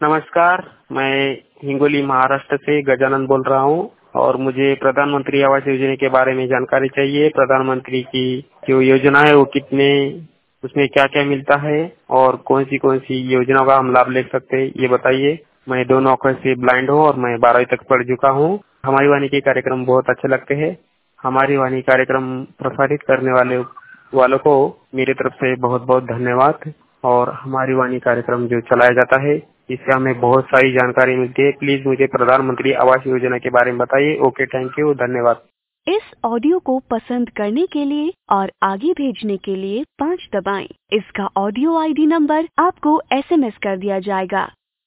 नमस्कार, मैं हिंगोली महाराष्ट्र से गजानन बोल रहा हूँ और मुझे प्रधानमंत्री आवास योजना के बारे में जानकारी चाहिए। प्रधानमंत्री की जो योजना है वो कितने, उसमें क्या क्या मिलता है और कौन सी योजनाओं का हम लाभ ले सकते हैं, ये बताइए। मैं दोनों आंखों से ब्लाइंड हूँ और मैं 12वीं तक पढ़ चुका हूँ। हमारी वाणी के कार्यक्रम बहुत अच्छे लगते हैं। हमारी वाणी कार्यक्रम प्रसारित करने वालों को मेरी तरफ से बहुत बहुत धन्यवाद। और हमारी वाणी कार्यक्रम जो चलाया जाता है इससे हमें बहुत सारी जानकारी मिलती है। प्लीज मुझे प्रधानमंत्री आवास योजना के बारे में बताइए। ओके, थैंक यू, धन्यवाद। इस ऑडियो को पसंद करने के लिए और आगे भेजने के लिए 5 दबाएं। इसका ऑडियो आईडी नंबर आपको SMS कर दिया जाएगा।